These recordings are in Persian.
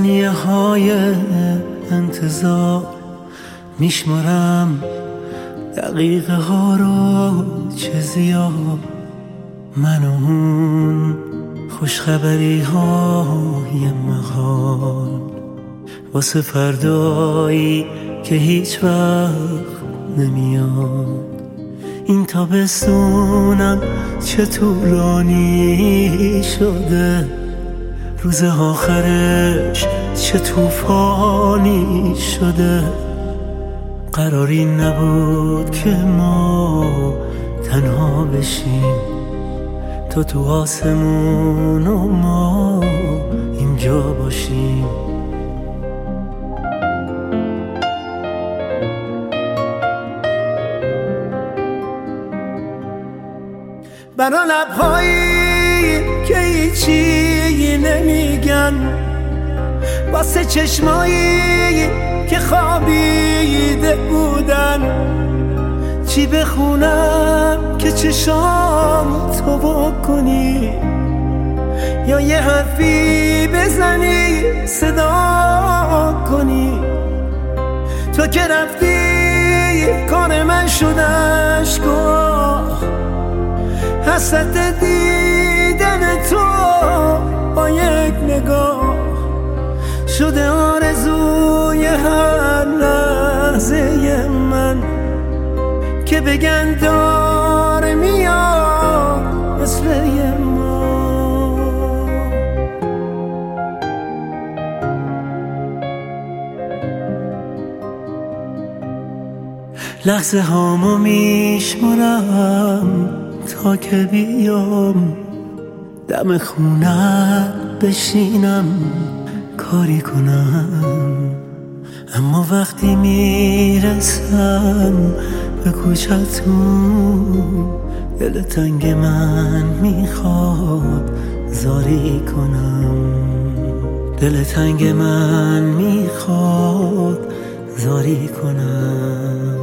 ثانیه های انتظار میشمارم دقیقه ها رو چه زیاد، من و اون خوشخبری های محال واسه فردایی که هیچ وقت نمیاد. این تابستونم چه طولانی شده، روز آخرش چه طوفانی شده. قراری نبود که ما تنها بشیم، تو آسمون و ما اینجا باشیم. برا لبهایی که هیچی نمیگن، واسه چشمایی که خوابیده بودن، چی بخونم که چشام تو بکنی، یا یه حرفی بزنی صدا کنی. تو که رفتی کار من شد اشک‌ها، حسرت دیدن تو با یک نگاه شده آرزوی هر لحظه من، که بگن داره میاد مثل ما. لحظه هامو میشمارم تا که بیام دم خونه بشینم کاری کنم، اما وقتی میرسم به کوچه‌تون دل تنگ من میخواد زاری کنم، دل تنگ من میخواد زاری کنم.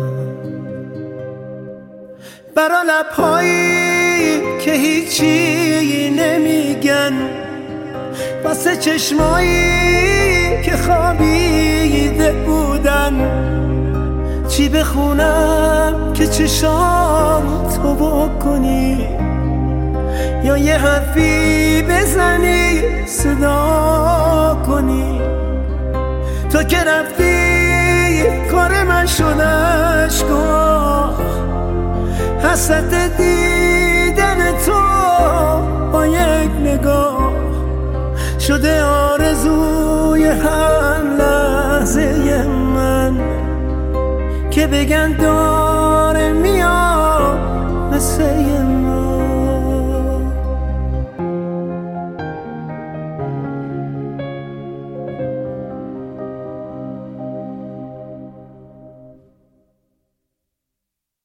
برا لبهایی که هیچی نمیگن، واسه چشمایی که خوابیده بودن، چی بخونم که چشام تو بکنی، یا یه حرفی بزنی صدا کنی. تو که رفتی کار من شد اشک‌ها، حسرت دیدن تو با یک نگاه شده آرزوی هر لحظه من، که بگن داره میاد